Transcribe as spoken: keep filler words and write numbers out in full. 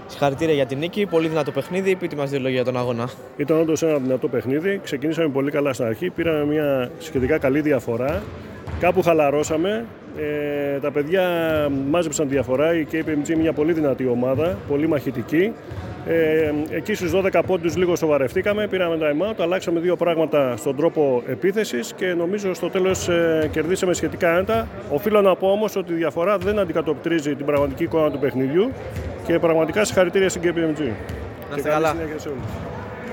Συγχαρητήρια για την νίκη. Πολύ δυνατό παιχνίδι. Πείτε μας δύο λόγια για τον αγώνα. Ήταν όντως ένα δυνατό παιχνίδι. Ξεκινήσαμε πολύ καλά στην αρχή. Πήραμε μια σχετικά καλή διαφορά. Κάπου χαλαρώσαμε. Ε, τα παιδιά μάζεψαν διαφορά. Η κέι πι εμ τζι είναι μια πολύ δυνατή ομάδα, πολύ μαχητική. Ε, εκεί στους δώδεκα πόντους λίγο σοβαρευτήκαμε, πήραμε time out, αλλάξαμε δύο πράγματα στον τρόπο επίθεσης και νομίζω στο τέλος ε, κερδίσαμε σχετικά άνετα. Οφείλω να πω όμως ότι η διαφορά δεν αντικατοπτρίζει την πραγματική εικόνα του παιχνιδιού και πραγματικά συγχαρητήρια στην κέι πι εμ τζι. Να είστε καλά.